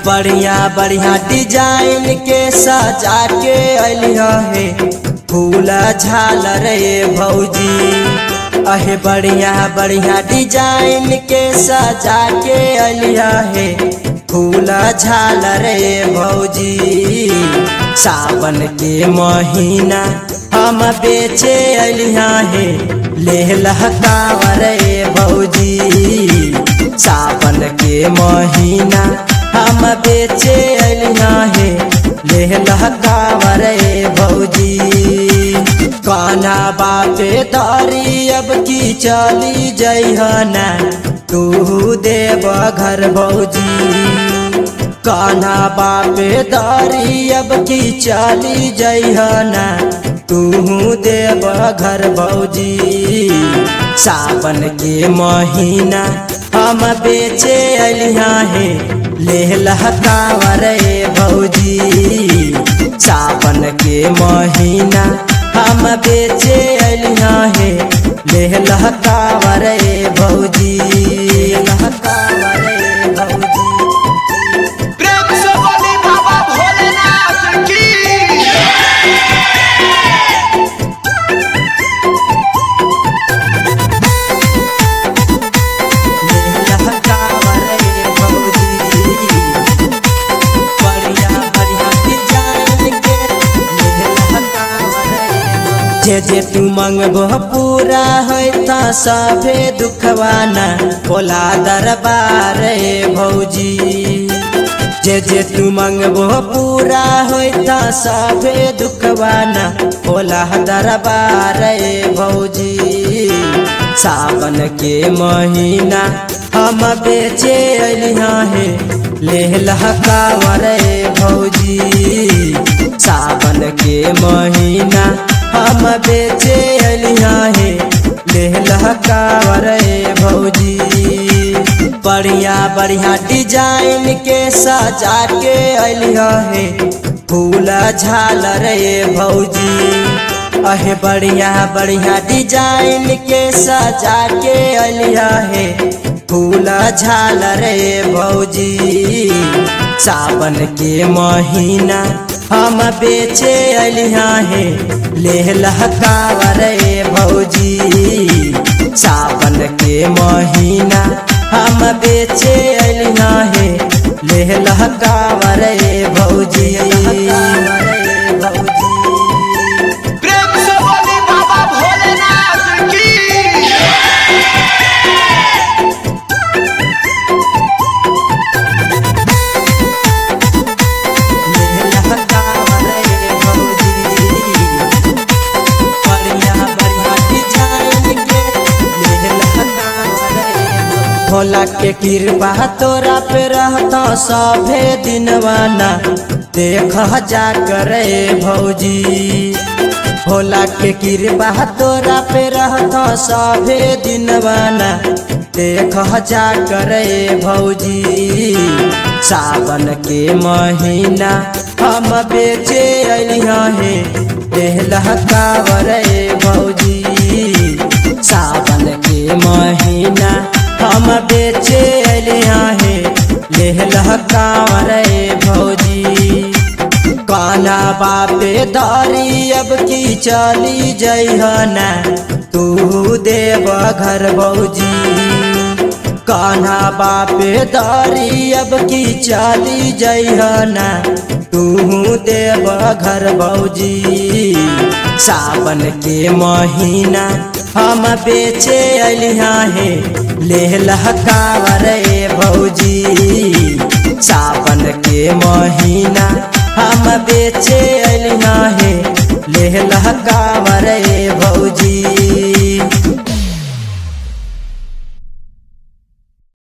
बढ़िया बढ़िया डिजाइन के सजा के अलिया है फूला झालर रे भौजी। अहे बढ़िया बढ़िया डिजाइन के सजा के अलिया है फूला झालर रे भौजी। सावन के महीना हम बेचे अलिया है लेहला कांवर रे भौजी। सावन के महीना हम बेचे अलिया है लेहला कांवर रे भौजी। कान्हा बापे दारी अब की चली जइहना तू देव घर भौजी। कान्हा बापे दारी अब की चली जइहना तू देव घर भौजी। सावन के महीना हम बेचे अलिया है लेहला कांवर रे भौजी। सावन के महीना हम बेचे अलिया है लेहला कांवर रे भौजी। लेहला कांवर रे भौजी। प्रेम से बोली बाबा भोलेनाथ की। लेहला कांवर रे भौजी। बढ़िया बढ़िया डिजाइन के लेहला कांवर रे। जे जे तू मंगबो पूरा है ता सभे दुखवाना भोला दरबार रे भौजी। जे जे तू मंगबो पूरा है ता सभे दुखवाना भोला दरबार रे भौजी। सावन के महीना हम बेचे अलिया है लेहला कांवर रे भौजी। सावन के महीना हम बेचे अलिया है लेहला कांवर रे भौजी। बढ़िया बढ़िया डिजाइन के सजा के अलिया है फूला झालर रे भौजी। अहे बढ़िया बढ़िया डिजाइन के सजा के अलिया है फूला झालर रे भौजी। सावन के महीना हम बेचे अलिया है लेहला कांवर रे भौजी। सावन के महीना हम बेचे अलिया है लेहला कांवर रे भौजी। प्रेम से बोली बाबा भोलेनाथ की। लेहला कांवर रे भौजी। बढ़िया बढ़िया डिजाइन के लेहला कांवर रे। भोला के कृपा तोरा पे रहता सभे दिनवाना देख जा करे भौजी। भोला के कृपा तोरा पे रहता सभे दिनवाना देख जा करे भौजी। सावन के महीना हम बेचे अलिया है लेहला कांवर रे भौजी। सावन के महीना हम बेचे अलिया है लेहला कांवर रे भौजी। कान्हा बापे दारी अब की चली जइहना तू देव घर भौजी। कान्हा बापे दारी अब की चली जइहना तू देव घर भौजी। सावन के महीना हम बेचे अलिया है लेहला कांवर रे भौजी। सावन के महीना हम बेचे अलिया है लेहला कांवर